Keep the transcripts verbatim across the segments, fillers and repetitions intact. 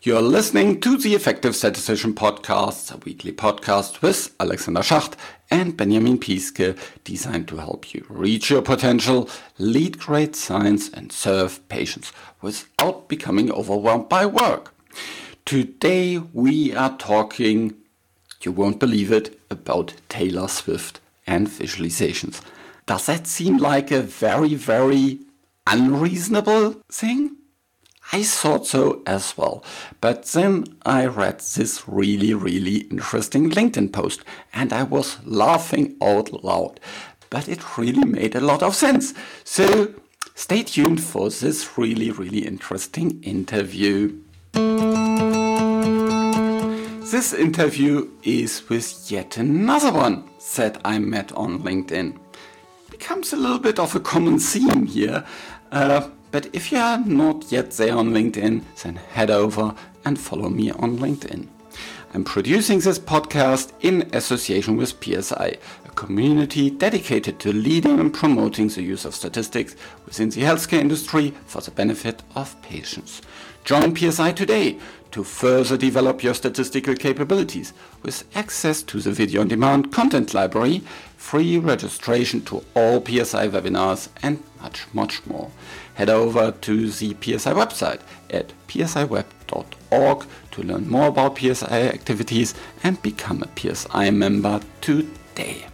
You're listening to the Effective Statistician Podcast, a weekly podcast with Alexander Schacht and Benjamin Piske, designed to help you reach your potential, lead great science, and serve patients without becoming overwhelmed by work. Today we are talking, you won't believe it, about Taylor Swift and visualizations. Does that seem like a very, very unreasonable thing? I thought so as well, but then I read this really, really interesting LinkedIn post and I was laughing out loud, but it really made a lot of sense. So stay tuned for this really, really interesting interview. This interview is with yet another one that I met on LinkedIn. Becomes a little bit of a common theme here, uh, but if you are not yet there on LinkedIn, then head over and follow me on LinkedIn. I'm producing this podcast in association with P S I, a community dedicated to leading and promoting the use of statistics within the healthcare industry for the benefit of patients. Join P S I today to further develop your statistical capabilities with access to the video-on-demand content library, free registration to all P S I webinars, and much, much more. Head over to the P S I website at p s i web dot org to learn more about P S I activities and become a P S I member today.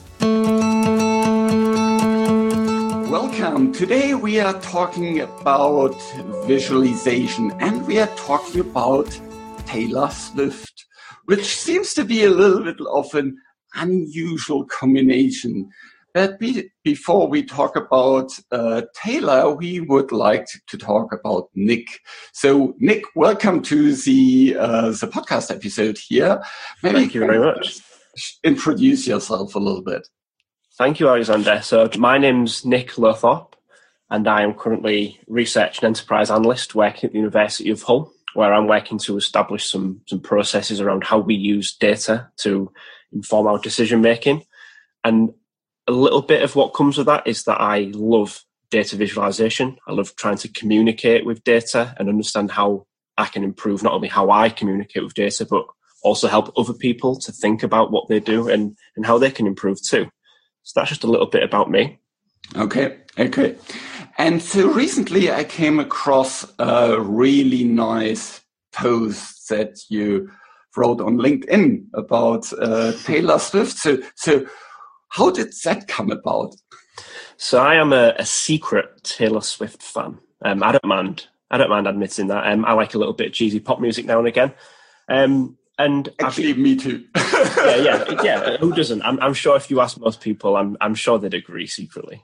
Welcome. Today we are talking about visualization and we are talking about Taylor Swift, which seems to be a little bit of an unusual combination. But be, before we talk about uh, Taylor, we would like to talk about Nick. So, Nick, welcome to the uh, the podcast episode here. Maybe Thank you, you very much. Introduce yourself a little bit. Thank you, Alexander. So, my name's Nick Lowthorpe, and I am currently research and enterprise analyst working at the University of Hull, where I'm working to establish some some processes around how we use data to inform our decision making. And a little bit of what comes with that is that I love data visualization. I love trying to communicate with data and understand how I can improve not only how I communicate with data, but also help other people to think about what they do and, and how they can improve too. So that's just a little bit about me. Okay, okay. And so recently I came across a really nice post that you wrote on LinkedIn about uh, Taylor Swift. So, so how did that come about? So I am a, a secret Taylor Swift fan. Um, I don't mind. I don't mind admitting that. Um, I like a little bit of cheesy pop music now and again. Um, and actually, I've, me too. yeah, yeah, yeah. Who doesn't? I'm, I'm sure if you ask most people, I'm, I'm sure they'd agree secretly.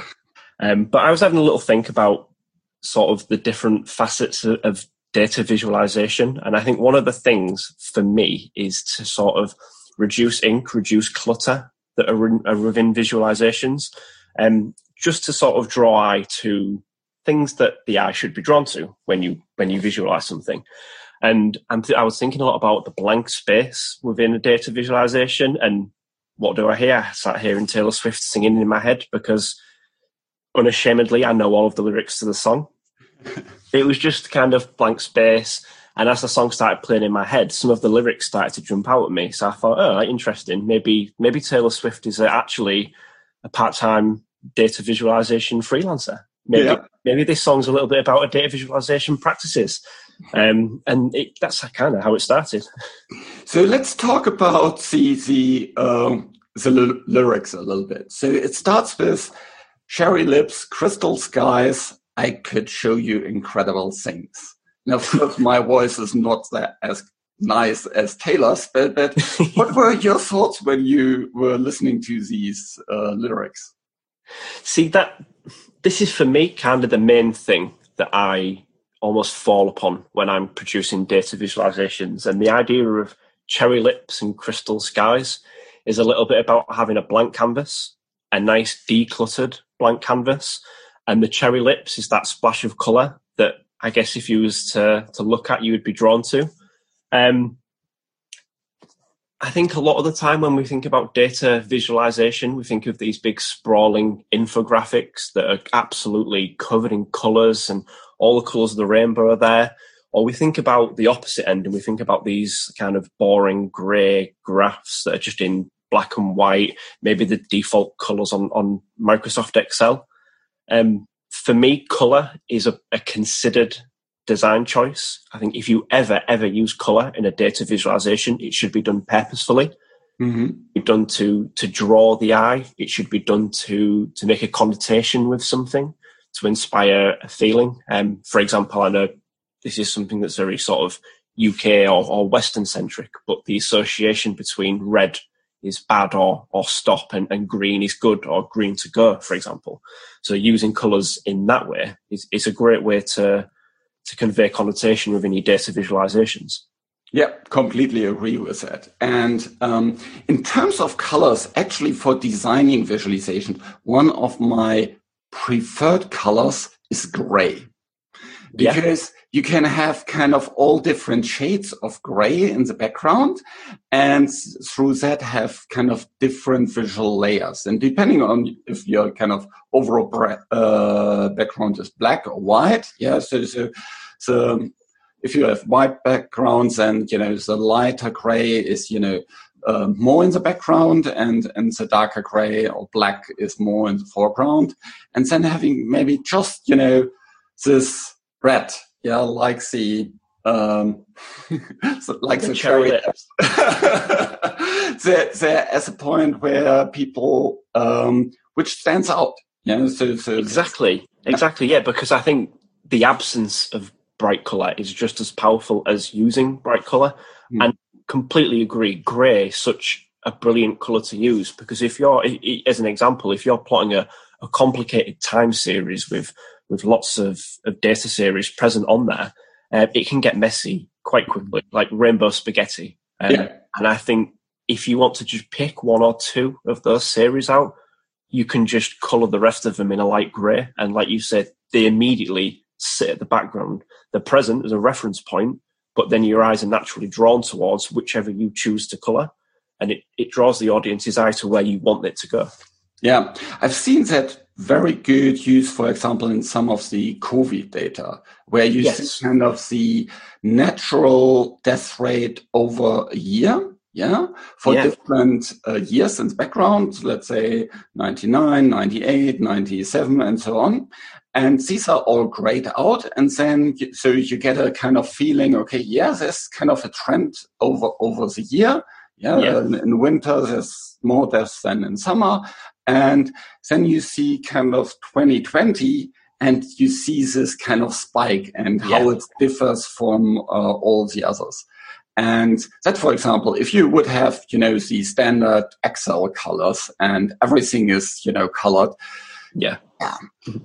Um, but I was having a little think about sort of the different facets of, of data visualization, and I think one of the things for me is to sort of reduce ink, reduce clutter that are, in, are within visualizations, um, just to sort of draw eye to things that the eye should be drawn to when you when you visualize something. And I'm th- I was thinking a lot about the blank space within a data visualization, and what do I hear? I sat hearing Taylor Swift singing in my head because unashamedly I know all of the lyrics to the song. It was just kind of blank space. And as the song started playing in my head, some of the lyrics started to jump out at me. So I thought, oh, interesting. Maybe maybe Taylor Swift is actually a part-time data visualization freelancer. Maybe yeah. maybe this song's a little bit about a data visualization practices. Um, and it, that's kind of how it started. So let's talk about the the, um, the l- lyrics a little bit. So it starts with cherry lips, crystal skies. I could show you incredible things. Now, of course, my voice is not that as nice as Taylor's, but, but what were your thoughts when you were listening to these uh, lyrics? See, that this is for me kind of the main thing that I almost fall upon when I'm producing data visualizations. And the idea of cherry lips and crystal skies is a little bit about having a blank canvas, a nice decluttered blank canvas. And the cherry lips is that splash of color that I guess if you was to, to look at, you would be drawn to. Um, I think a lot of the time when we think about data visualization, we think of these big sprawling infographics that are absolutely covered in colors and all the colors of the rainbow are there. Or we think about the opposite end and we think about these kind of boring grey graphs that are just in black and white, maybe the default colours on, on Microsoft Excel. Um, for me, colour is a, a considered design choice. I think if you ever, ever use colour in a data visualization, it should be done purposefully. Mm-hmm. Be done to to draw the eye. It should be done to to make a connotation with something, to inspire a feeling. Um, for example, I know this is something that's very sort of U K or, or Western centric, but the association between red is bad or or stop and, and green is good or green to go, for example. So using colours in that way is, is a great way to to convey connotation within your data visualizations. Yeah, completely agree with that. And um, in terms of colors, actually for designing visualization, one of my preferred colors is gray. Because yeah. you can have kind of all different shades of gray in the background, and through that have kind of different visual layers. And depending on if your kind of overall uh, background is black or white, yeah, so, so, so if you have white backgrounds and, you know, the lighter gray is, you know, uh, more in the background and, and the darker gray or black is more in the foreground. And then having maybe just, you know, this red, yeah, like the, um, like the, the cherry lips. there, there as a point where people, um, which stands out. Yeah, so, so exactly, exactly, yeah, because I think the absence of bright colour is just as powerful as using bright colour. Mm. And completely agree, grey is such a brilliant colour to use, because if you're, as an example, if you're plotting a, a complicated time series with with lots of, of data series present on there, uh, it can get messy quite quickly, like rainbow spaghetti. Um, yeah. And I think if you want to just pick one or two of those series out, you can just colour the rest of them in a light grey. And like you said, they immediately sit at the background. They're present as a reference point, but then your eyes are naturally drawn towards whichever you choose to colour. And it, it draws the audience's eye to where you want it to go. Yeah, I've seen that very good use, for example, in some of the COVID data, where you yes. see kind of the natural death rate over a year, yeah, for yeah. different uh, years and background, let's say ninety-nine, ninety-eight, ninety-seven, and so on. And these are all grayed out. And then, you, so you get a kind of feeling, okay, yeah, there's kind of a trend over, over the year. Yeah, yeah. In, in winter, there's more deaths than in summer. And then you see kind of twenty twenty and you see this kind of spike and yeah. how it differs from uh, all the others. And that, for example, if you would have, you know, the standard Excel colors and everything is, you know, colored. Yeah. yeah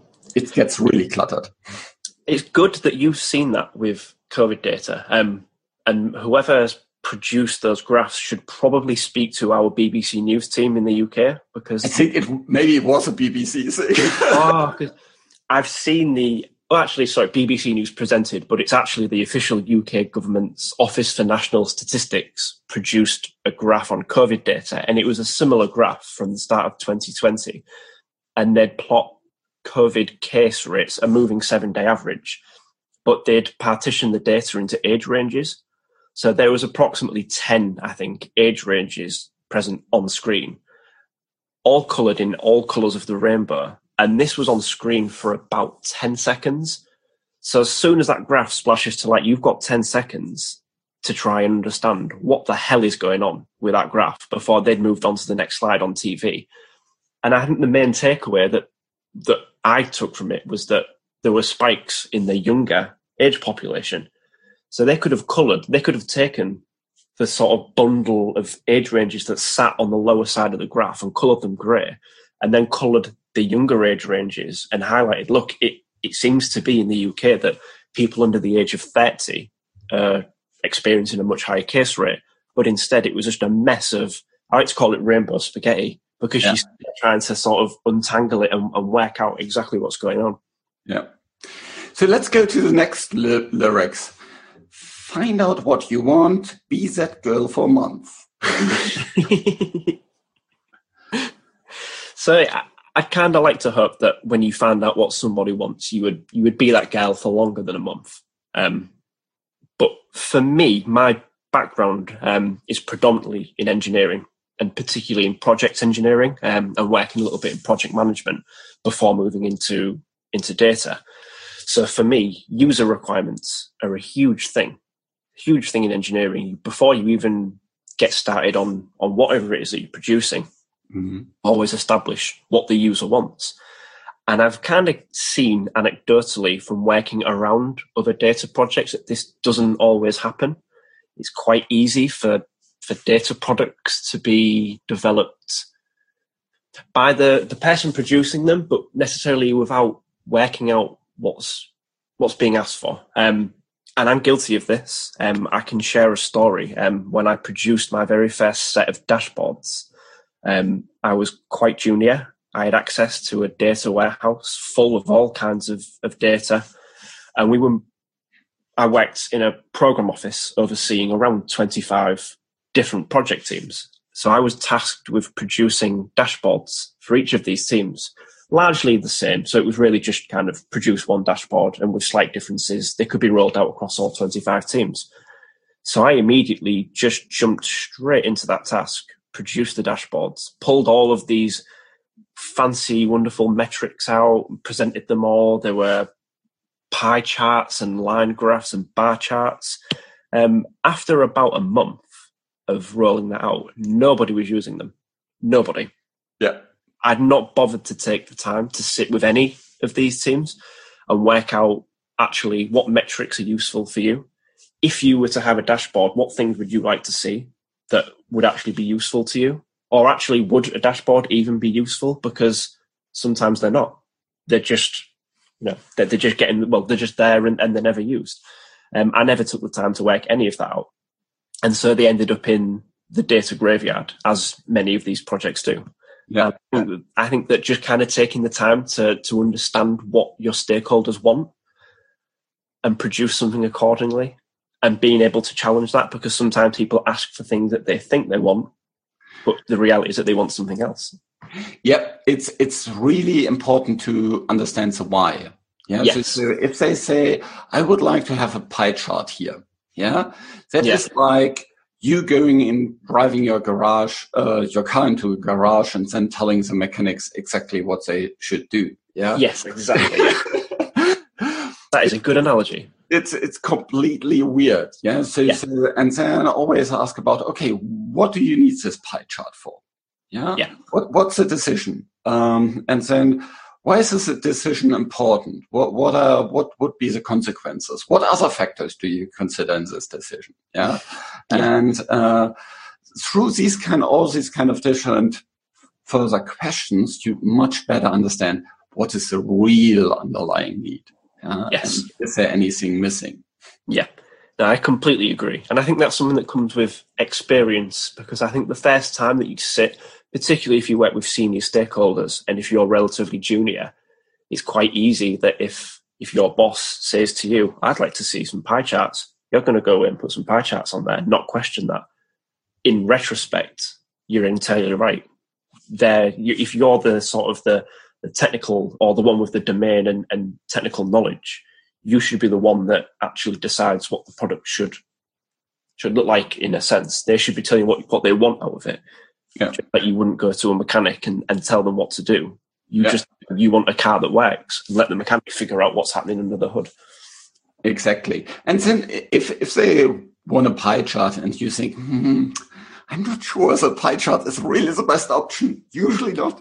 it gets really cluttered. It's good that you've seen that with COVID data. Um, and whoever has produced those graphs should probably speak to our B B C News team in the U K, because I think it maybe it was a B B C thing. oh, because I've seen the well, actually, sorry, B B C News presented, but it's actually the official U K government's Office for National Statistics produced a graph on COVID data, and it was a similar graph from the start of twenty twenty, and they'd plot COVID case rates, a moving seven-day average, but they'd partition the data into age ranges. So there was approximately ten, I think, age ranges present on screen, all coloured in all colours of the rainbow. And this was on screen for about ten seconds. So as soon as that graph splashes to light, you've got ten seconds to try and understand what the hell is going on with that graph before they'd moved on to the next slide on T V. And I think the main takeaway that, that I took from it was that there were spikes in the younger age population. So they could have coloured, they could have taken the sort of bundle of age ranges that sat on the lower side of the graph and coloured them grey, and then coloured the younger age ranges and highlighted, look, it, it seems to be in the U K that people under the age of thirty are experiencing a much higher case rate, but instead it was just a mess of, I like to call it rainbow spaghetti, because yeah. she's trying to sort of untangle it and, and work out exactly what's going on. Yeah. So let's go to the next ly- lyrics. Find out what you want, be that girl for a month. So I, I kind of like to hope that when you find out what somebody wants, you would you would be that girl for longer than a month. Um, for me, my background um, is predominantly in engineering, and particularly in project engineering, um, and working a little bit in project management before moving into, into data. So for me, user requirements are a huge thing, huge thing in engineering. Before you even get started on, on whatever it is that you're producing, mm-hmm. always establish what the user wants. And I've kind of seen anecdotally from working around other data projects that this doesn't always happen. It's quite easy for, for data products to be developed by the, the person producing them, but necessarily without working out what's what's being asked for. Um, and I'm guilty of this. Um, I can share a story. Um, when I produced my very first set of dashboards, um, I was quite junior. I had access to a data warehouse full of all kinds of, of data. And we were, I worked in a program office overseeing around twenty-five different project teams. So I was tasked with producing dashboards for each of these teams, largely the same. So it was really just kind of produce one dashboard, and with slight differences, they could be rolled out across all twenty-five teams. So I immediately just jumped straight into that task, produced the dashboards, pulled all of these fancy, wonderful metrics out, presented them all. There were pie charts and line graphs and bar charts. Um, after about a month of rolling that out, nobody was using them. Nobody. Yeah. I'd not bothered to take the time to sit with any of these teams and work out actually what metrics are useful for you. If you were to have a dashboard, what things would you like to see that would actually be useful to you? Or actually, would a dashboard even be useful? Because sometimes they're not. They're just, you know, they're, they're just getting, well, they're just there and, and they're never used. Um, I never took the time to work any of that out. And so they ended up in the data graveyard, as many of these projects do. Yeah. Um, I think that just kind of taking the time to, to understand what your stakeholders want and produce something accordingly, and being able to challenge that, because sometimes people ask for things that they think they want, but the reality is that they want something else. Yep, it's it's really important to understand the why. Yeah, yes. So if they say, I would like to have a pie chart here, yeah, that yeah. is like you going in, driving your garage, uh, your car into a garage, and then telling the mechanics exactly what they should do. Yeah. Yes, exactly. That is a good analogy. It's it's completely weird. Yeah. So, yeah. so and then always ask about, okay, what do you need this pie chart for? Yeah. Yeah. What what's the decision? Um, and then why is this decision important? What what are what would be the consequences? What other factors do you consider in this decision? Yeah. yeah. And uh, through these kind all these kind of different further questions, you much better understand what is the real underlying need. Uh, yes. Is there anything missing? Yeah, no, I completely agree. And I think that's something that comes with experience, because I think the first time that you sit, particularly if you work with senior stakeholders and if you're relatively junior, it's quite easy that if, if your boss says to you, I'd like to see some pie charts, you're going to go in and put some pie charts on there, not question that. In retrospect, you're entirely right. There, you, if you're the sort of the the technical, or the one with the domain and, and technical knowledge, you should be the one that actually decides what the product should should look like. In a sense, they should be telling you what what they want out of it. Yeah. But you wouldn't go to a mechanic and, and tell them what to do. You yeah. just you want a car that works, and let the mechanic figure out what's happening under the hood. Exactly. And then if if they want a pie chart and you think, hmm, I'm not sure the pie chart is really the best option. Usually not.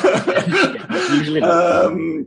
yeah, usually not. Um,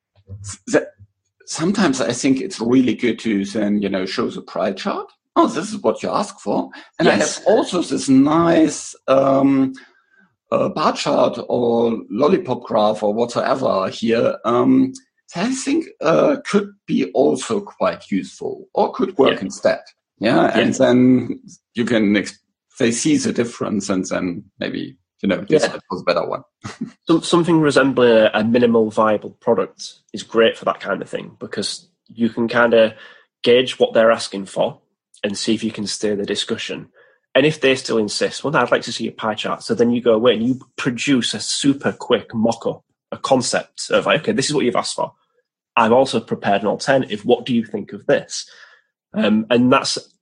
that, sometimes I think it's really good to then, you know, show the pie chart. Oh, this is what you ask for. And yes. I have also this nice um, uh, bar chart or lollipop graph or whatsoever here. Um, that I think uh, could be also quite useful or could work yeah. instead. Yeah. yeah. And then you can explain. They see the difference and then maybe, you know, decide yeah. was a better one. Some, something resembling a, a minimal viable product is great for that kind of thing, because you can kind of gauge what they're asking for and see if you can steer the discussion. And if they still insist, well, no, I'd like to see a pie chart. So then you go away and you produce a super quick mock-up, a concept of, like, okay, this is what you've asked for. I've also prepared an alternative. What do you think of this? Um, and that's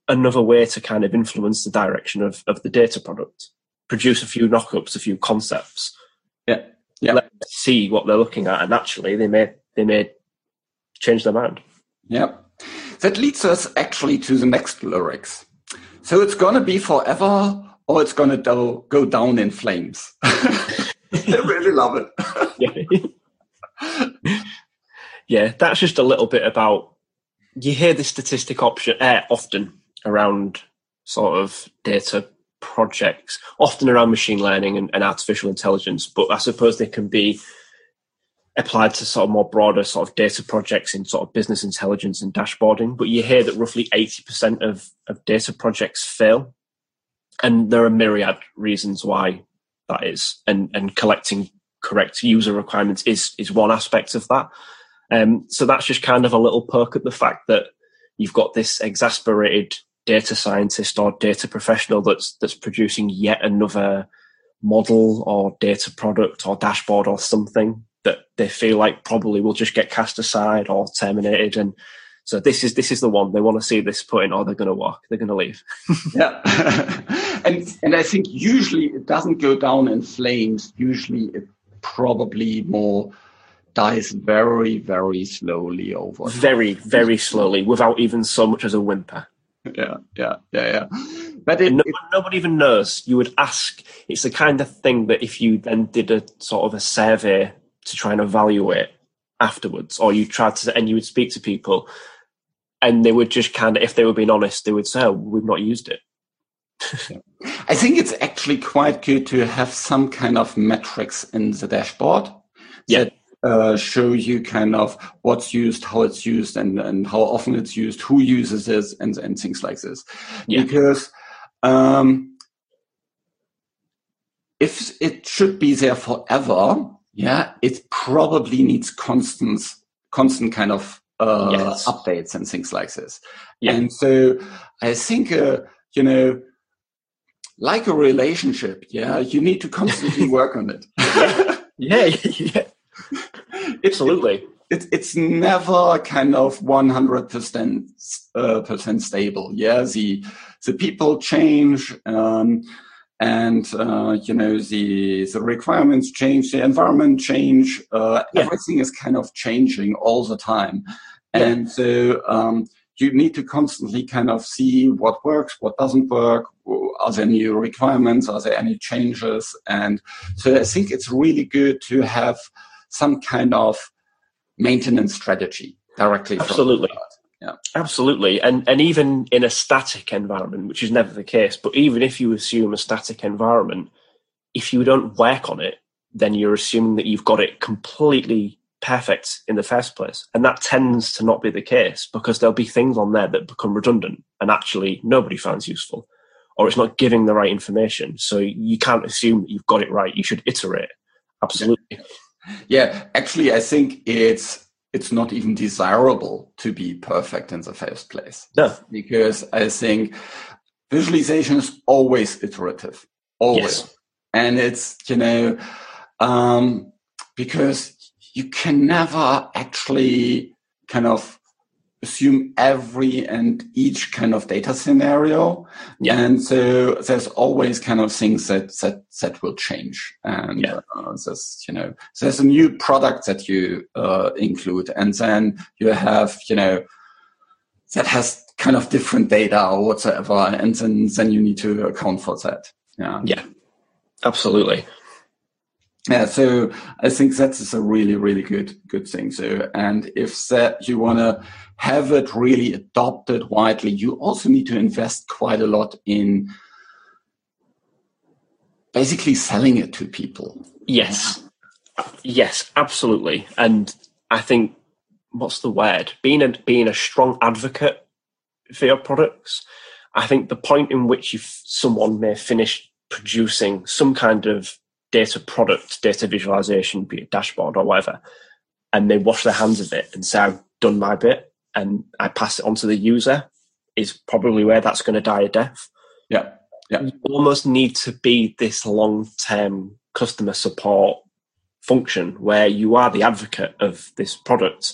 another way to kind of influence the direction of, of the data product. Produce a few knockups, a few concepts. Yeah. Yeah. Let's see what they're looking at, and actually they may they may change their mind. Yeah. That leads us actually to the next lyrics. So it's gonna be forever, or it's gonna do, go down in flames. I really love it. yeah. yeah, that's just a little bit about. You hear this statistic option uh, often around sort of data projects, often around machine learning and, and artificial intelligence, but I suppose they can be applied to sort of more broader sort of data projects in sort of business intelligence and dashboarding. But you hear that roughly eighty percent of, of data projects fail. And there are myriad reasons why that is. And, and collecting correct user requirements is, is one aspect of that. Um, so that's just kind of a little poke at the fact that you've got this exasperated data scientist or data professional that's that's producing yet another model or data product or dashboard or something that they feel like probably will just get cast aside or terminated. And so this is this is the one they want to see this put in, or they're going to walk, they're going to leave. yeah, and and I think usually it doesn't go down in flames. Usually it probably more dies very, very slowly over. Very, very slowly, without even so much as a whimper. Yeah, yeah, yeah, yeah. But it, no, it, nobody even knows. You would ask. It's the kind of thing that if you then did a sort of a survey to try and evaluate afterwards, or you tried to, and you would speak to people, and they would just kind of, if they were being honest, they would say, "Oh, we've not used it." I think it's actually quite good to have some kind of metrics in the dashboard. Yeah. That, Uh, show you kind of what's used, how it's used, and, and how often it's used, who uses it, and, and things like this. Yeah. Because um, if it should be there forever, yeah, it probably needs constant, constant kind of uh, yes. updates and things like this. Yeah. And so I think, uh, you know, like a relationship, yeah, you need to constantly work on it. yeah, yeah. Absolutely. It, it, it's never kind of one hundred percent uh, percent stable. Yeah, the the people change, um, and uh, you know the the requirements change, the environment change. Uh, yeah. Everything is kind of changing all the time, yeah. And so um, you need to constantly kind of see what works, what doesn't work. Are there new requirements? Are there any changes? And so I think it's really good to have some kind of maintenance strategy directly. Absolutely. From the yeah. Absolutely. And and even in a static environment, which is never the case, but even if you assume a static environment, if you don't work on it, then you're assuming that you've got it completely perfect in the first place. And that tends to not be the case, because there'll be things on there that become redundant and actually nobody finds useful, or it's not giving the right information. So you can't assume that you've got it right. You should iterate. Absolutely. Yeah. Yeah, actually, I think it's it's not even desirable to be perfect in the first place. No. Because I think visualization is always iterative, always. Yes. And it's, you know, um, because you can never actually kind of assume every and each kind of data scenario. Yeah. And so there's always kind of things that, that, that will change. And yeah. uh, there's, you know, there's a new product that you uh, include, and then you have, you know, that has kind of different data or whatsoever. And then, then you need to account for that. Yeah. Yeah, absolutely. Yeah, so I think that is a really, really good, good thing. So, and if that you want to have it really adopted widely, you also need to invest quite a lot in basically selling it to people. Yes, yes, absolutely. And I think, what's the word? Being a being a strong advocate for your products. I think the point in which you someone may finish producing some kind of data product, data visualization, be it dashboard or whatever, and they wash their hands of it and say, I've done my bit and I pass it on to the user, is probably where that's going to die a death. Yeah. Yeah. You almost need to be this long-term customer support function where you are the advocate of this product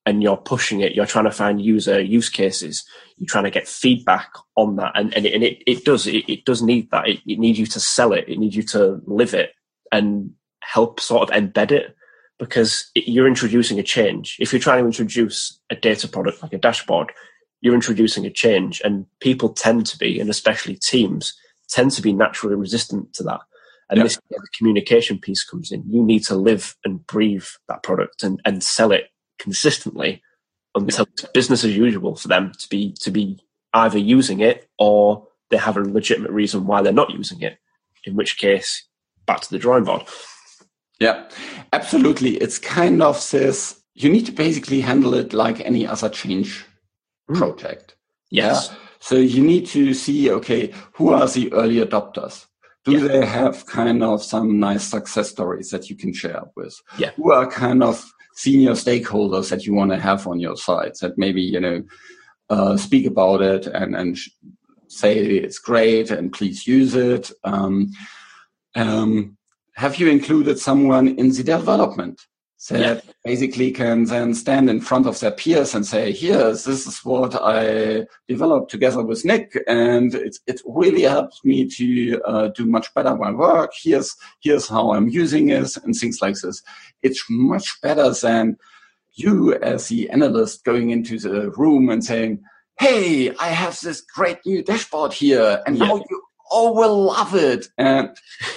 and you're pushing it, you're trying to find user use cases, you're trying to get feedback on that. And, and, it, and it, it does, it, it does need that. It, it needs you to sell it. It needs you to live it and help sort of embed it, because it, you're introducing a change. If you're trying to introduce a data product like a dashboard, you're introducing a change, and people tend to be, and especially teams, tend to be naturally resistant to that. And yeah. this is where the communication piece comes in. You need to live and breathe that product and, and sell it consistently until it's business as usual for them to be to be either using it or they have a legitimate reason why they're not using it, in which case back to the drawing board. Yeah, absolutely. It's kind of this, you need to basically handle it like any other change mm. project. Yes. Yeah? So you need to see, okay, who are the early adopters? Do yeah. they have kind of some nice success stories that you can share with? Yeah. Who are kind of senior stakeholders that you want to have on your site that maybe, you know, uh, speak about it and, and say it's great and please use it. Um, um, have you included someone in the development that yeah. basically can then stand in front of their peers and say, here, this is what I developed together with Nick, and it, it really helps me to uh, do much better my work. Here's, here's how I'm using it, and things like this. It's much better than you as the analyst going into the room and saying, hey, I have this great new dashboard here, and yeah. now you all will love it. And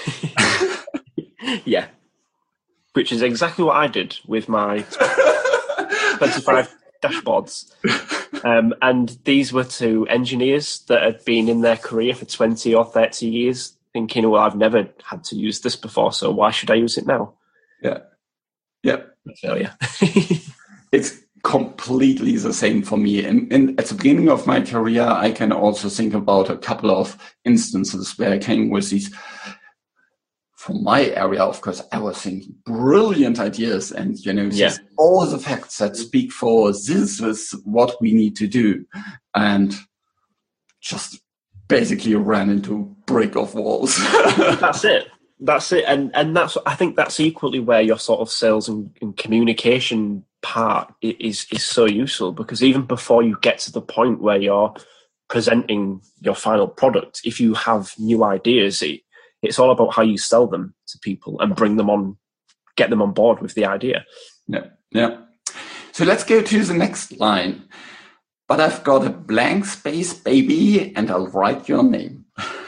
yeah. Which is exactly what I did with my twenty-five dashboards. Um, and these were to engineers that had been in their career for twenty or thirty years, thinking, well, I've never had to use this before, so why should I use it now? Yeah. Yeah. Failure. It's completely the same for me. And, and at the beginning of my career, I can also think about a couple of instances where I came with these, from my area, of course, I was thinking brilliant ideas, and, you know, yeah. all the facts that speak for this is what we need to do. And just basically ran into brick of walls. That's it. That's it. And and that's, I think that's equally where your sort of sales and, and communication part is, is so useful, because even before you get to the point where you're presenting your final product, if you have new ideas, it, it's all about how you sell them to people and bring them on, get them on board with the idea. Yeah, yeah. So let's go to the next line. But I've got a blank space, baby, and I'll write your name.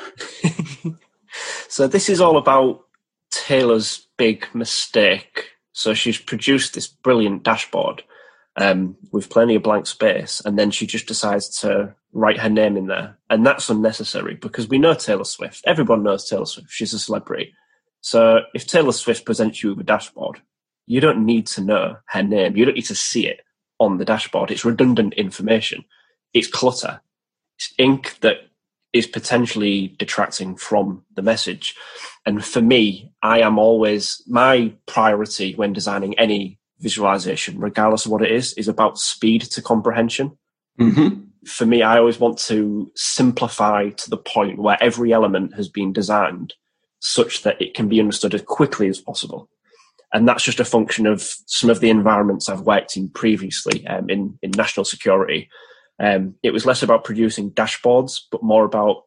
So this is all about Taylor's big mistake. So she's produced this brilliant dashboard um, with plenty of blank space, and then she just decides to write her name in there. And that's unnecessary, because we know Taylor Swift. Everyone knows Taylor Swift. She's a celebrity. So if Taylor Swift presents you with a dashboard, you don't need to know her name. You don't need to see it on the dashboard. It's redundant information. It's clutter. It's ink that is potentially detracting from the message. And for me, I am always, my priority when designing any visualization, regardless of what it is, is about speed to comprehension. Mm-hmm. For me, I always want to simplify to the point where every element has been designed such that it can be understood as quickly as possible. And that's just a function of some of the environments I've worked in previously um, in, in national security. Um, it was less about producing dashboards, but more about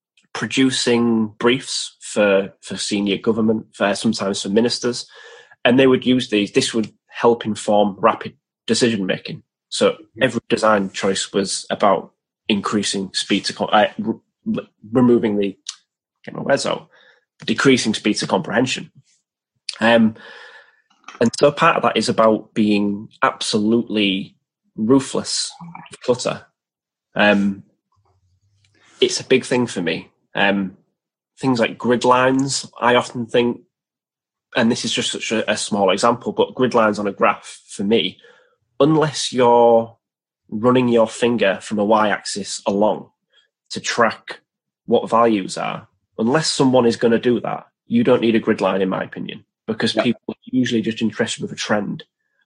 producing briefs for, for senior government, for sometimes for ministers. And they would use these. This would help inform rapid decision making. So every design choice was about increasing speed to, uh, re- removing the, get my words out, decreasing speed to comprehension. Um, and so part of that is about being absolutely ruthless with clutter. Um, it's a big thing for me. Um, things like grid lines, I often think, and this is just such a, a small example, but grid lines on a graph for me, unless you're running your finger from a y-axis along to track what values are, unless someone is going to do that, you don't need a grid line, in my opinion, because yeah. people are usually just interested with a trend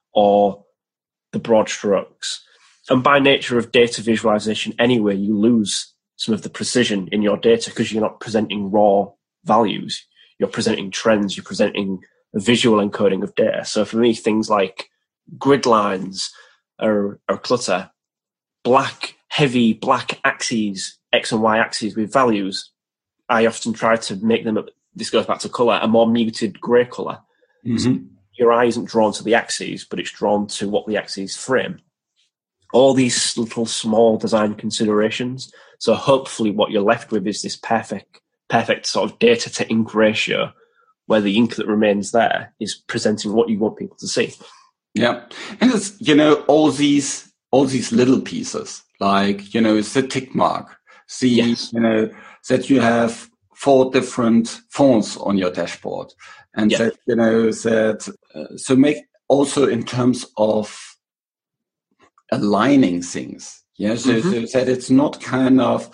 or the broad strokes. And by nature of data visualization anyway, you lose some of the precision in your data because you're not presenting raw values. You're presenting trends. You're presenting a visual encoding of data. So for me, things like grid lines, or, or clutter, black, heavy black axes, X and Y axes with values, I often try to make them, this goes back to colour, a more muted grey colour. Mm-hmm. So your eye isn't drawn to the axes, but it's drawn to what the axes frame. All these little small design considerations. So hopefully what you're left with is this perfect, perfect sort of data to ink ratio where the ink that remains there is presenting what you want people to see. Yeah. And it's, you know, all these, all these little pieces, like, you know, it's the tick mark. See, yes. you know, that you have four different fonts on your dashboard. And yeah. that, you know, that, uh, so make also in terms of aligning things. Yeah. So, mm-hmm. so that it's not kind of,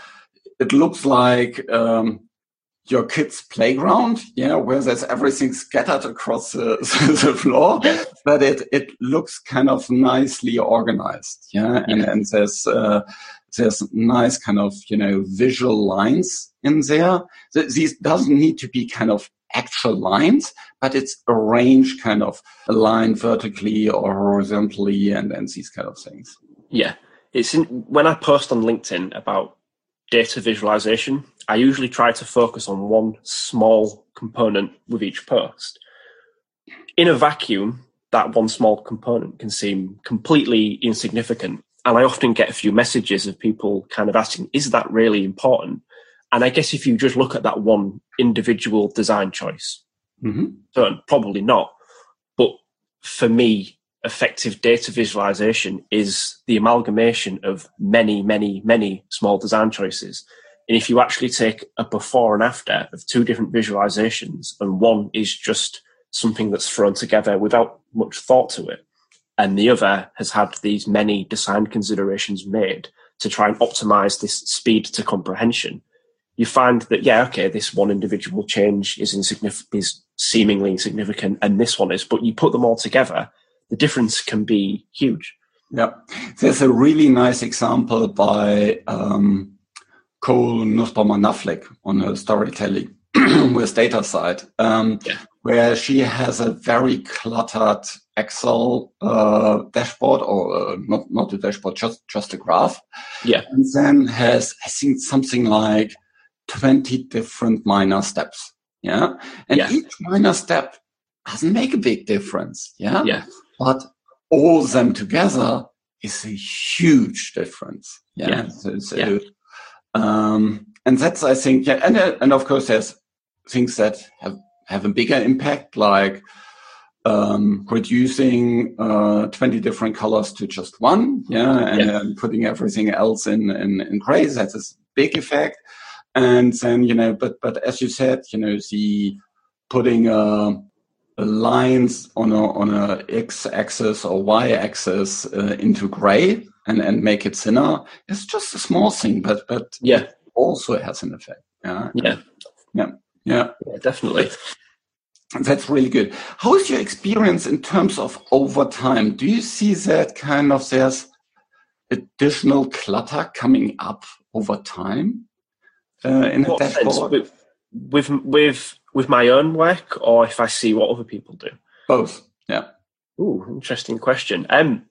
it looks like, um, your kid's playground, yeah, where there's everything scattered across the, the floor, yeah. but it, it looks kind of nicely organized. Yeah. And, yeah. and there's, uh, there's nice kind of, you know, visual lines in there. So these doesn't need to be kind of actual lines, but it's arranged kind of aligned vertically or horizontally and, and these kind of things. Yeah. It's in, when I post on LinkedIn about data visualization, I usually try to focus on one small component with each post. In a vacuum, that one small component can seem completely insignificant. And I often get a few messages of people kind of asking, is that really important? And I guess if you just look at that one individual design choice, mm-hmm. so probably not. But for me, effective data visualization is the amalgamation of many, many, many small design choices. And if you actually take a before and after of two different visualizations, and one is just something that's thrown together without much thought to it, and the other has had these many design considerations made to try and optimize this speed to comprehension, you find that, yeah, okay, this one individual change is insignificant, is seemingly insignificant, and this one is, but you put them all together, the difference can be huge. Yeah. There's a really nice example by um, Cole Nussbaumer-Knaflic on her storytelling with DataSite, um, yeah. where she has a very cluttered Excel uh, dashboard, or uh, not not a dashboard, just just a graph. Yeah. And then has, I think, something like twenty different minor steps. Yeah. And yeah. each minor step doesn't make a big difference. Yeah. Yeah. But all of them together is a huge difference. Yeah. yeah. So, so yeah. Um, and that's, I think, yeah. And, uh, and of course, there's things that have, have a bigger impact, like, um, reducing, uh, twenty different colors to just one. Yeah. And yeah. then putting everything else in, in, in gray. That's a big effect. And then, you know, but, but as you said, you know, the putting, uh, lines on a on a x-axis or y-axis uh, into gray and, and make it thinner. It's just a small thing, but but yeah, it also has an effect. Yeah, yeah, yeah, yeah, yeah, definitely. That's really good. How is your experience in terms of over time? Do you see that kind of there's additional clutter coming up over time uh, in a dashboard? With, with with with my own work, or if I see what other people do? Both. Yeah. Ooh, interesting question. Um,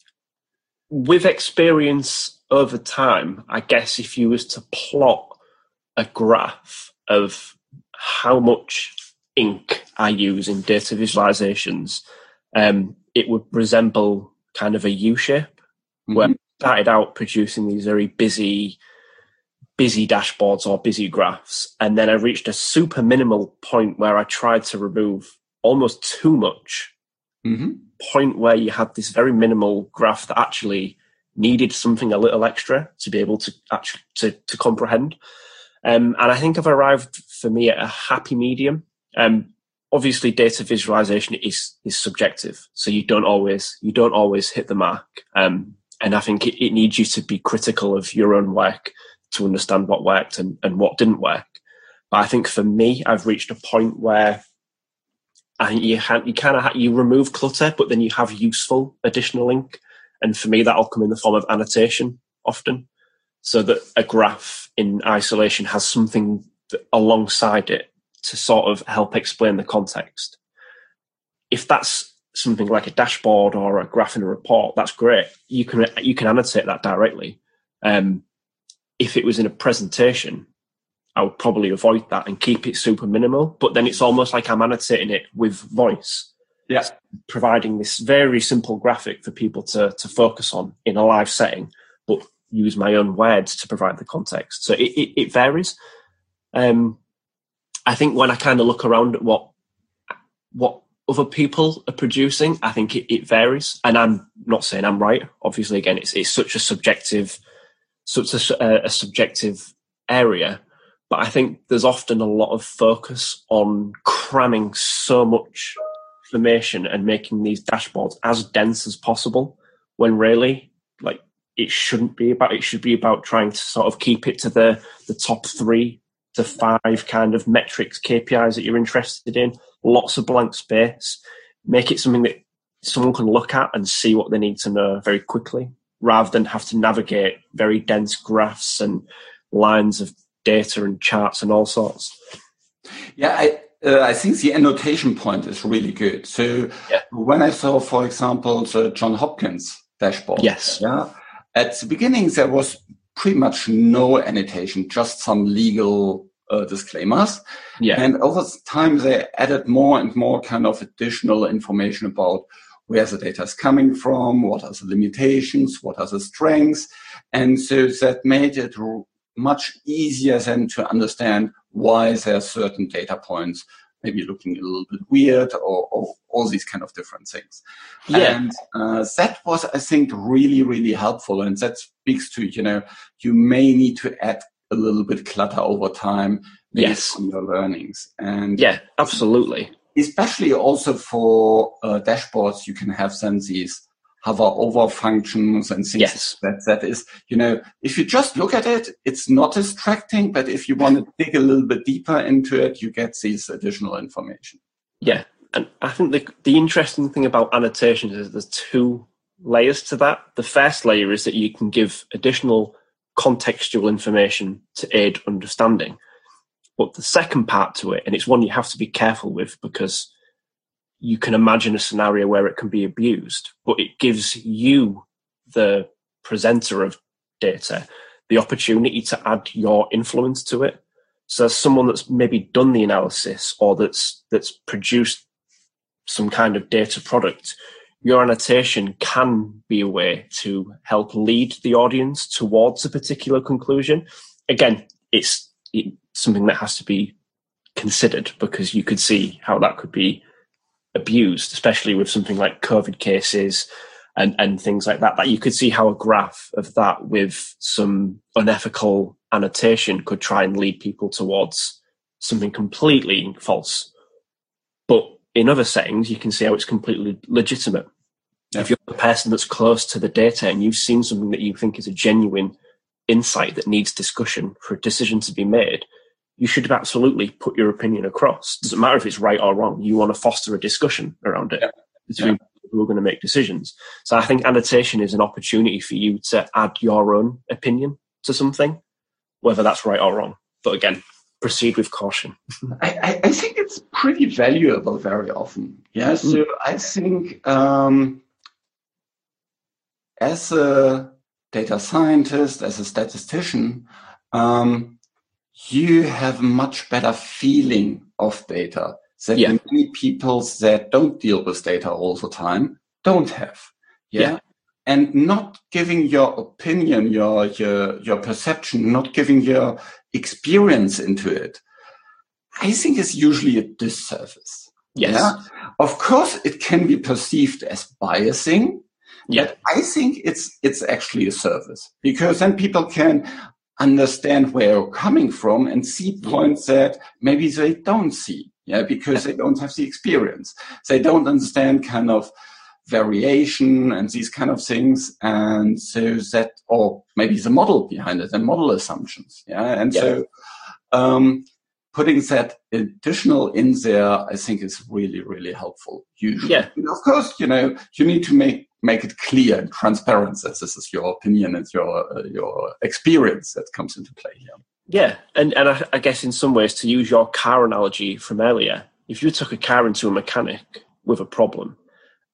with experience over time, I guess if you was to plot a graph of how much ink I use in data visualizations, um, it would resemble kind of a U shape, mm-hmm. where I started out producing these very busy. busy dashboards or busy graphs. And then I reached a super minimal point where I tried to remove almost too much, mm-hmm. point where you had this very minimal graph that actually needed something a little extra to be able to actually to, to comprehend. Um, and I think I've arrived for me at a happy medium. Um, obviously data visualization is, is subjective. So you don't always, you don't always hit the mark. Um, and I think it, it needs you to be critical of your own work to understand what worked and, and what didn't work. But I think for me, I've reached a point where I think you, ha- you kind of ha- you remove clutter, but then you have useful additional ink. And for me, that'll come in the form of annotation often, so that a graph in isolation has something that, alongside it to sort of help explain the context. If that's something like a dashboard or a graph in a report, that's great. You can you can annotate that directly. Um, if it was in a presentation, I would probably avoid that and keep it super minimal. But then it's almost like I'm annotating it with voice. Yeah. Providing this very simple graphic for people to, to focus on in a live setting, but use my own words to provide the context. So it, it, it varies. Um, I think when I kind of look around at what what other people are producing, I think it, it varies. And I'm not saying I'm right. Obviously, again, it's it's such a subjective, such a, a subjective area. But I think there's often a lot of focus on cramming so much information and making these dashboards as dense as possible, when really, like, it shouldn't be about. It should be about trying to sort of keep it to the the top three to five kind of metrics, K P Is that you're interested in. Lots of blank space. Make it something that someone can look at and see what they need to know very quickly, rather than have to navigate very dense graphs and lines of data and charts and all sorts. Yeah, I uh, I think the annotation point is really good. So yeah. when I saw, for example, the John Hopkins dashboard, yes, yeah, at the beginning there was pretty much no annotation, just some legal uh, disclaimers. Yeah, and over time they added more and more kind of additional information about where the data is coming from, what are the limitations, what are the strengths, and so that made it r- much easier then to understand why there are certain data points maybe looking a little bit weird, or, or all these kind of different things. Yeah. And uh, that was, I think, really, really helpful. And that speaks to, you know, you may need to add a little bit clutter over time based yes. on your learnings. And yeah, absolutely. Especially also for uh, dashboards, you can have then these hover over functions and things. Yes. That that is, you know, if you just look at it, it's not distracting, but if you want to dig a little bit deeper into it, you get these additional information. Yeah. And I think the the interesting thing about annotations is there's two layers to that. The first layer is that you can give additional contextual information to aid understanding. But the second part to it, and it's one you have to be careful with, because you can imagine a scenario where it can be abused, but it gives you, the presenter of data, the opportunity to add your influence to it. So as someone that's maybe done the analysis, or that's that's produced some kind of data product, your annotation can be a way to help lead the audience towards a particular conclusion. Again, it's, it's something that has to be considered, because you could see how that could be abused, especially with something like COVID cases and, and things like that, that you could see how a graph of that with some unethical annotation could try and lead people towards something completely false. But in other settings, you can see how it's completely legitimate. Yeah. If you're the person that's close to the data and you've seen something that you think is a genuine insight that needs discussion for a decision to be made, you should absolutely put your opinion across. Doesn't matter if it's right or wrong. You want to foster a discussion around it yeah. between yeah. people who are going to make decisions. So I think annotation is an opportunity for you to add your own opinion to something, whether that's right or wrong. But again, proceed with caution. I, I think it's pretty valuable very often. Yeah. So mm. I think um, as a data scientist, as a statistician, um, you have a much better feeling of data that yeah. many people that don't deal with data all the time don't have. Yeah. yeah. And not giving your opinion, your, your, your perception, not giving your experience into it, I think is usually a disservice. Yes. Yeah. Of course, it can be perceived as biasing. Yeah. But I think it's, it's actually a service, because then people can understand where you're coming from and see points that maybe they don't see, yeah, because they don't have the experience. They don't understand kind of variation and these kind of things. And so that, or maybe the model behind it and model assumptions, yeah. And yeah. so um, putting that additional in there, I think is really, really helpful. Usually, yeah. And of course, you know, you need to make make it clear and transparent that this is your opinion and your uh, your experience that comes into play here. Yeah, and and I, I guess in some ways, to use your car analogy from earlier, if you took a car into a mechanic with a problem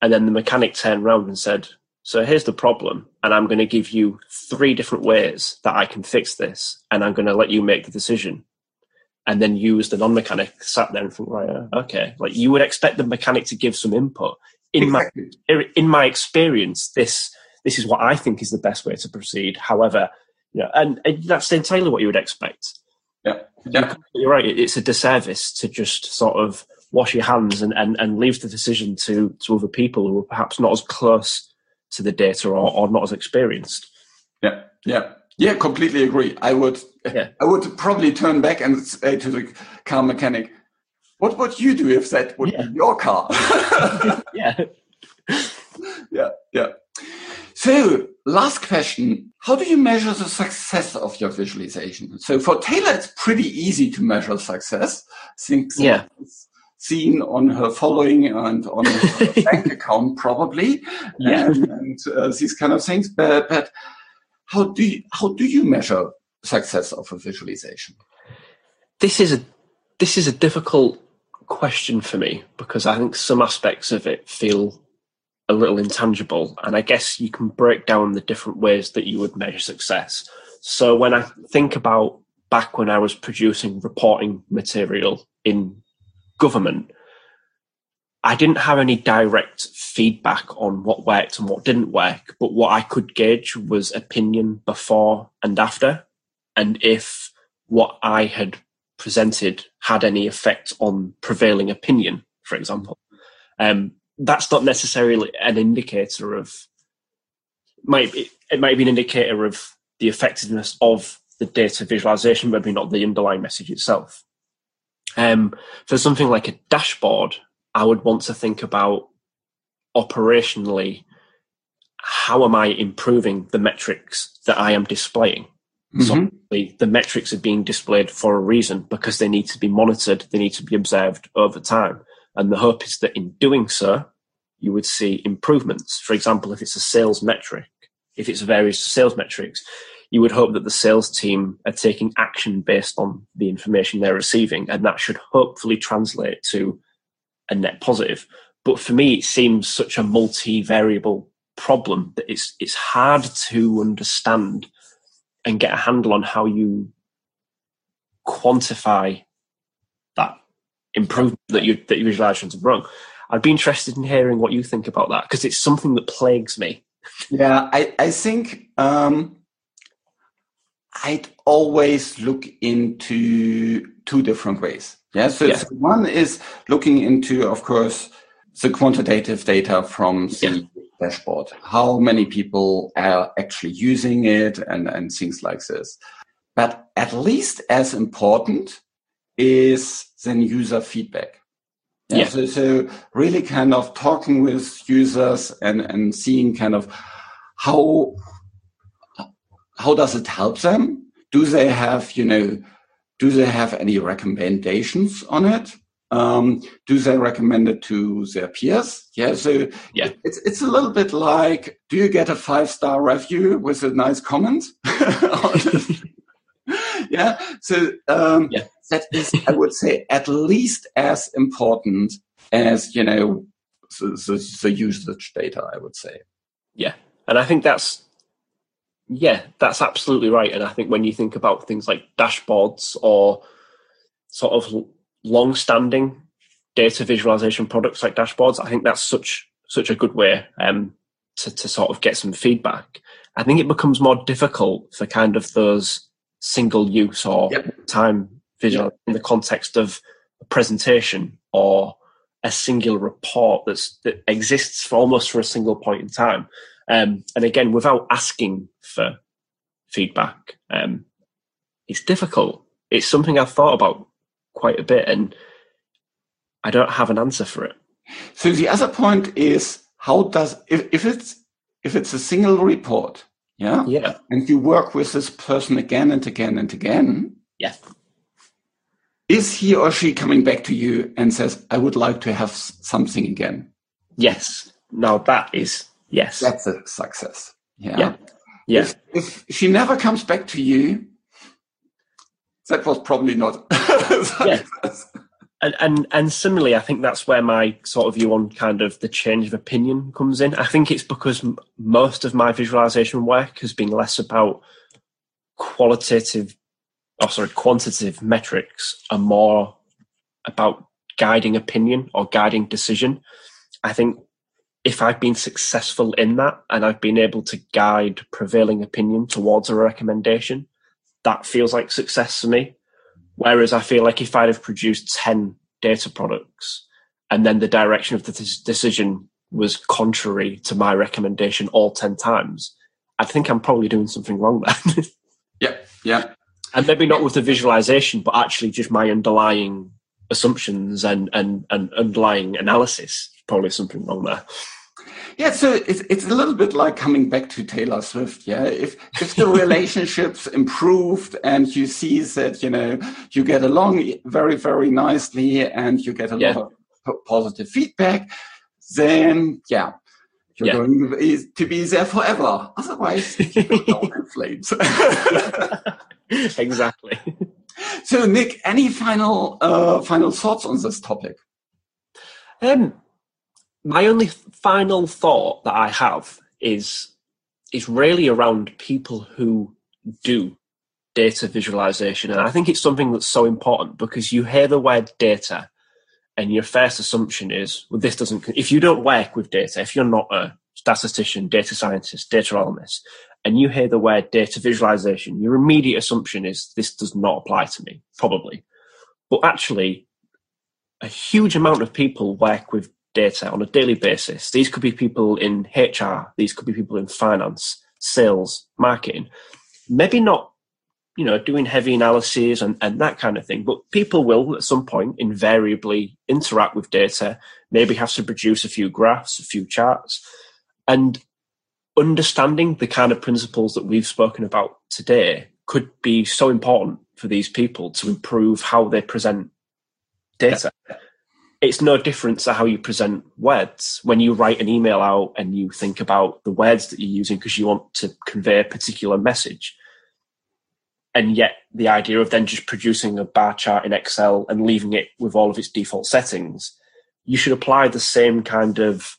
and then the mechanic turned around and said, so here's the problem, and I'm going to give you three different ways that I can fix this, and I'm going to let you make the decision. And then you, as the non-mechanic, sat there and think, right, okay. Like, you would expect the mechanic to give some input. In exactly. my in my experience, this this is what I think is the best way to proceed. However, you know, and, and that's entirely what you would expect. Yeah, yeah. You're right. It's a disservice to just sort of wash your hands and, and, and leave the decision to, to other people who are perhaps not as close to the data or, or not as experienced. Yeah, yeah, yeah. Completely agree. I would, yeah. I would probably turn back and say to the car mechanic, "What would you do if that would yeah. be your car?" yeah, yeah, yeah. So, last question: how do you measure the success of your visualization? So, for Taylor, it's pretty easy to measure success. Since yeah. It's seen on her following and on her bank account, probably, yeah. and, and uh, these kind of things. But, but how do you, how do you measure success of a visualization? This is a this is a difficult question for me because I think some aspects of it feel a little intangible, and I guess you can break down the different ways that you would measure success. So when I think about back when I was producing reporting material in government, I didn't have any direct feedback on what worked and what didn't work, but what I could gauge was opinion before and after, and if what I had presented had any effect on prevailing opinion, for example. Um, that's not necessarily an indicator of, might be, it might be an indicator of the effectiveness of the data visualization, maybe not the underlying message itself. Um, for something like a dashboard, I would want to think about operationally, how am I improving the metrics that I am displaying? Mm-hmm. So the, the metrics are being displayed for a reason, because they need to be monitored, they need to be observed over time. And the hope is that in doing so, you would see improvements. For example, if it's a sales metric, if it's various sales metrics, you would hope that the sales team are taking action based on the information they're receiving, and that should hopefully translate to a net positive. But for me, it seems such a multi-variable problem that it's it's hard to understand and get a handle on how you quantify that improvement that you that your visualizations have run. I'd be interested in hearing what you think about that, because it's something that plagues me. Yeah, I, I think um, I'd always look into two different ways. Yeah, so, yeah. so one is looking into, of course, the quantitative data from the yeah. dashboard. How many people are actually using it and, and things like this. But at least as important is then user feedback. Yeah, yeah. So, so really kind of talking with users and, and seeing kind of how, how does it help them? Do they have, you know, do they have any recommendations on it? Um, do they recommend it to their peers? Yeah, so yeah. it's it's a little bit like, do you get a five-star review with a nice comment? yeah, so um, yeah. that is, I would say, at least as important as, you know, the, the, the usage data, I would say. Yeah, and I think that's, yeah, that's absolutely right. And I think when you think about things like dashboards or sort of long-standing data visualization products like dashboards, I think that's such such a good way um, to, to sort of get some feedback. I think it becomes more difficult for kind of those single-use or yep. time visual yep. in the context of a presentation or a singular report that's, that exists for almost for a single point in time. Um, and again, without asking for feedback, um, it's difficult. It's something I've thought about quite a bit, and I don't have an answer for it. So the other point is, how does if, if it's if it's a single report, yeah, yeah, and you work with this person again and again and again, yeah, is he or she coming back to you and says, "I would like to have something again"? Yes. Now that is yes. That's a success. Yeah. Yeah. yeah. If, if she never comes back to you, that was probably not. yeah. And, and and similarly, I think that's where my sort of view on kind of the change of opinion comes in. I think it's because m- most of my visualization work has been less about qualitative, or sorry, quantitative metrics, and more about guiding opinion or guiding decision. I think if I've been successful in that and I've been able to guide prevailing opinion towards a recommendation, that feels like success to me. Whereas I feel like if I'd have produced ten data products and then the direction of the th- decision was contrary to my recommendation all ten times, I think I'm probably doing something wrong there. Yeah, yeah. And maybe not with the visualization, but actually just my underlying assumptions and, and, and underlying analysis. Probably something wrong there. Yeah, so it's it's a little bit like coming back to Taylor Swift. Yeah, if if the relationships improved and you see that, you know, you get along very very nicely and you get a yeah. lot of positive feedback, then yeah, you're yeah. going to be there forever. Otherwise, you go down in flames. Exactly. So, Nick, any final uh, final thoughts on this topic? Um. My only final thought that I have is is really around people who do data visualization. And I think it's something that's so important because you hear the word data and your first assumption is, well, this doesn't, if you don't work with data, if you're not a statistician, data scientist, data analyst, and you hear the word data visualization, your immediate assumption is this does not apply to me, probably. But actually, a huge amount of people work with data on a daily basis. These could be people in H R, these could be people in finance, sales, marketing. Maybe not, you know, doing heavy analysis and, and that kind of thing, but people will at some point invariably interact with data, maybe have to produce a few graphs, a few charts, and understanding the kind of principles that we've spoken about today could be so important for these people to improve how they present data. Yeah. It's no different to how you present words. When you write an email out and you think about the words that you're using because you want to convey a particular message. And yet the idea of then just producing a bar chart in Excel and leaving it with all of its default settings, you should apply the same kind of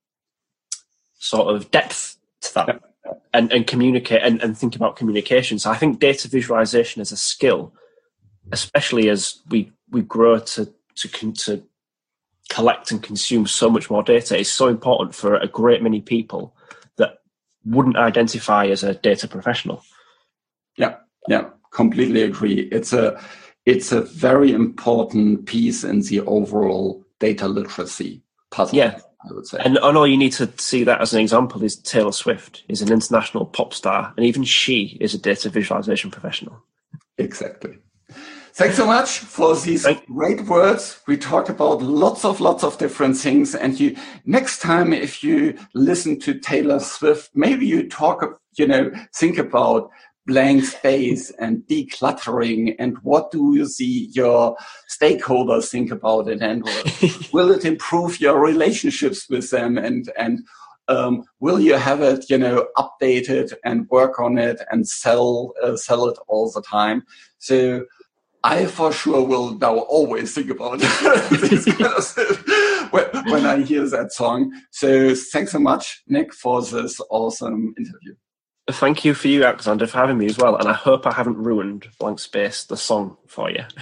sort of depth to that and, and communicate and, and think about communication. So I think data visualization as a skill, especially as we, we grow to, to, to collect and consume so much more data, is so important for a great many people that wouldn't identify as a data professional. Yeah, yeah, completely agree. It's a it's a very important piece in the overall data literacy puzzle. Yeah, I would say. And, and all you need to see that as an example is Taylor Swift is an international pop star, and even she is a data visualization professional. Exactly. Thanks so much for these great words. We talked about lots of, lots of different things. And you, next time, if you listen to Taylor Swift, maybe you talk, you know, think about blank space and decluttering and what do you see your stakeholders think about it, and will it improve your relationships with them, and, and, um, will you have it, you know, updated and work on it and sell, uh, sell it all the time. So, I for sure will now always think about this kind of stuff when, when I hear that song. So thanks so much, Nick, for this awesome interview. Thank you for you, Alexander, for having me as well. And I hope I haven't ruined Blank Space, the song, for you.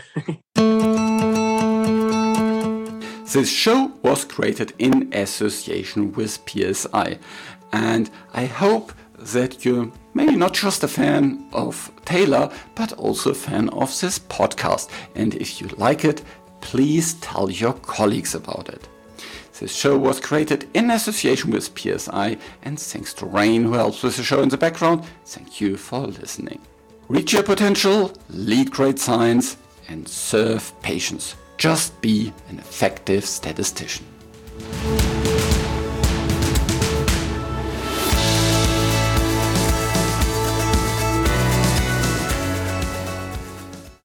This show was created in association with P S I. And I hope that you're maybe not just a fan of Taylor, but also a fan of this podcast. And if you like it, please tell your colleagues about it. This show was created in association with P S I, and thanks to Rain, who helps with the show in the background. Thank you for listening. Reach your potential, lead great science, and serve patients. Just be an effective statistician.